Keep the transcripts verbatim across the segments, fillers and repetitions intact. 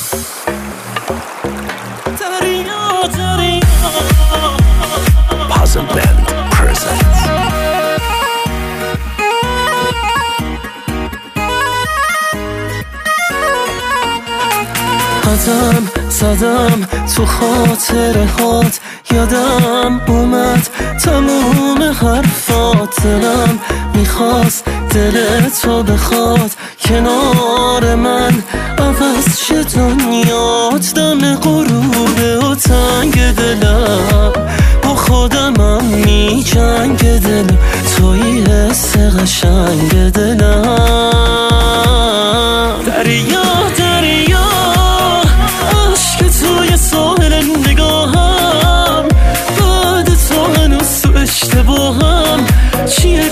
Puzzle Band presents قدم زدم تو خاطره هات، یادم اومد تموم حرفات. دلم میخواست دل تو بخواد کنار من، عوض شه دنیات. دم غروبه و تنگ دلم با خودمم می جنگ دلم، توی حس قشنگ دلم. دریا دریا عشق توی ساحل نگاهم، بعد تو هنوز تو اشتباهم، چیه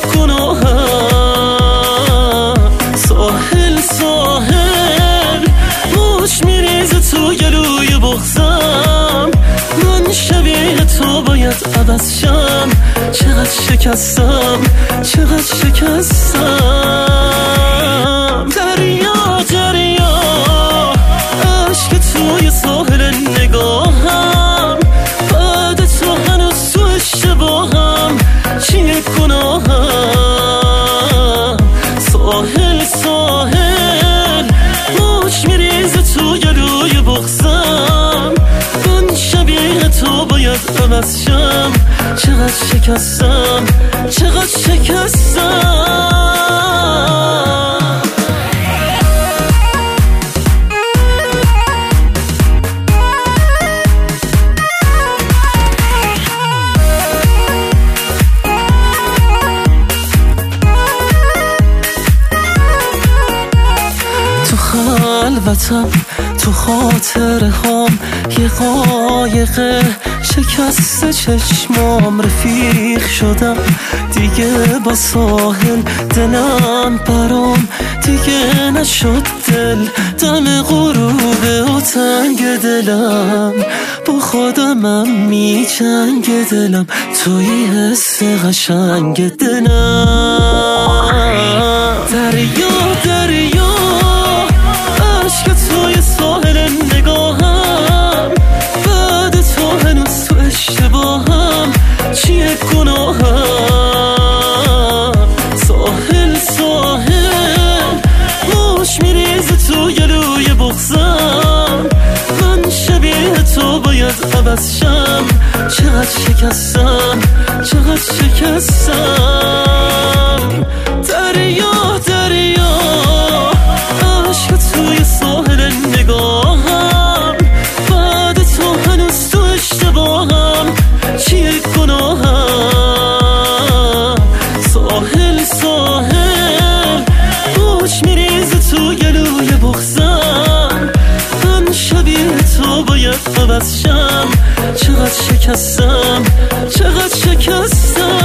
گناهم؟ ساحل ساحل موش میریزه تو گلوی بغزم، من شبیه تو باید عوض شم. چقدر شکستم چقدر شکستم. دریا دریا عشق توی ساحل نگاهم، بعد تو هنوز تو اشتباهم، چیه گناهم؟ ساحل ساحل موج میریزه تو گلوی بغزم، من شبیه تو باید عوض شم. چقدر شکستم چقدر شکستم. تو خلوتم تو خاطره هام، یه قایقه شکست چشمام، رفیق شدم دیگه با ساحل. دلم برام دیگه نشد دل، دم غروبه و تنگ دلم با خودمم می جنگ دلم، توی حس قشنگ دلم. دریا دریا عشق توی ساحل نگاهم، بعد تو هنوز تو اشتباهم، چیه گناهم؟ ساحل ساحل موش میریزه تو گلوی بغزم، من شبیه تو باید عوض شم. چقدر شکستم چقدر شکستم. دریا دریا عشق توی ساحل نگاهم، بعد تو هنوز تو اشتباهم، چیه گناهم؟ ساحل ساحل موج میریزه تو گلوی بغزم، من شبیه تو باید عوض شم. چقدر شکستم چقدر شکستم.